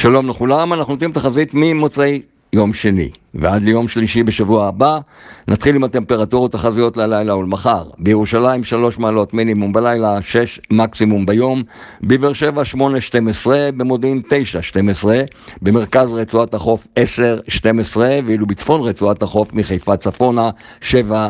שלום לכולם, אנחנו נותנים תחזית ממוצאי יום שני ועד ליום שלישי בשבוע הבא. נתחיל עם הטמפרטורות תחזיות ללילה ולמחר. בירושלים 3 מעלות מינימום בלילה, 6 מקסימום ביום. בבאר שבע 8-12, במודיעין 9-12, במרכז רצועת החוף 10-12, ואילו בצפון רצועת החוף מחיפה צפונה 7-11.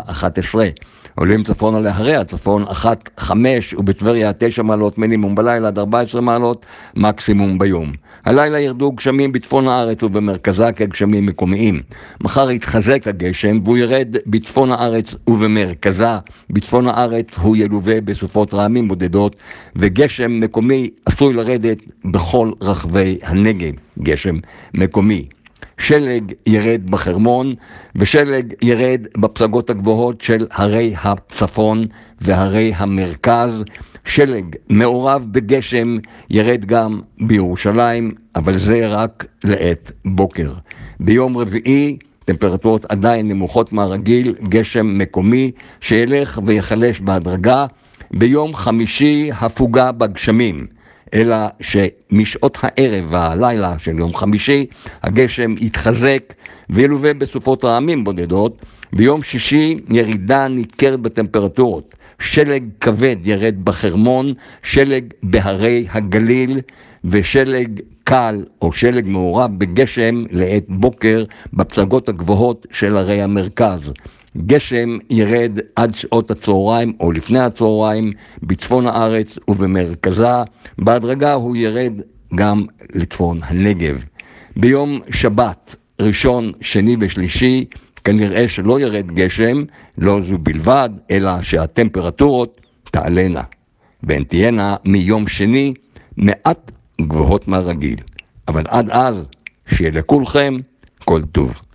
עולים צפונה להרי הצפון 1-5, ובטבריה 9 מעלות מינימום בלילה עד 14 מעלות מקסימום ביום. הלילה ירדו גשמים בצפון הארץ ובמרכזה כגשמים מקומיים. מחר יתחזק הגשם והוא ירד בצפון הארץ ובמרכזה. בצפון הארץ הוא ילווה בסופות רעמים בודדות, וגשם מקומי עשוי לרדת בכל רחבי הנגב. גשם מקומי. שלג ירד בחרמון, ושלג ירד בפסגות הגבוהות של הרי הצפון והרי המרכז. שלג מעורב בגשם ירד גם בירושלים, אבל זה רק לעת בוקר. ביום רביעי טמפרטורות עדיין נמוכות מהרגיל, גשם מקומי שילך ויחלש בהדרגה. ביום חמישי הפוגה בגשמים, אלא שמשעות הערב והלילה של יום חמישי הגשם יתחזק וילווה בסופות רעמים בודדות. ביום שישי ירידה ניכרת בטמפרטורות. שלג כבד ירד בחרמון, שלג בהרי הגליל, ושלג קל או שלג מעורב בגשם לעת בוקר בפסגות הגבוהות של הרי המרכז. גשם ירד עד שעות הצהריים או לפני הצהריים בצפון הארץ ובמרכזה. בהדרגה הוא ירד גם לצפון הנגב. ביום שבת, ראשון, שני ושלישי, כנראה שלא ירד גשם, לא זו בלבד, אלא שהטמפרטורות תעלנה, והן תהיינה מיום שני מעט גבוהות מהרגיל. אבל עד אז, שיהיה לכולכם כל טוב.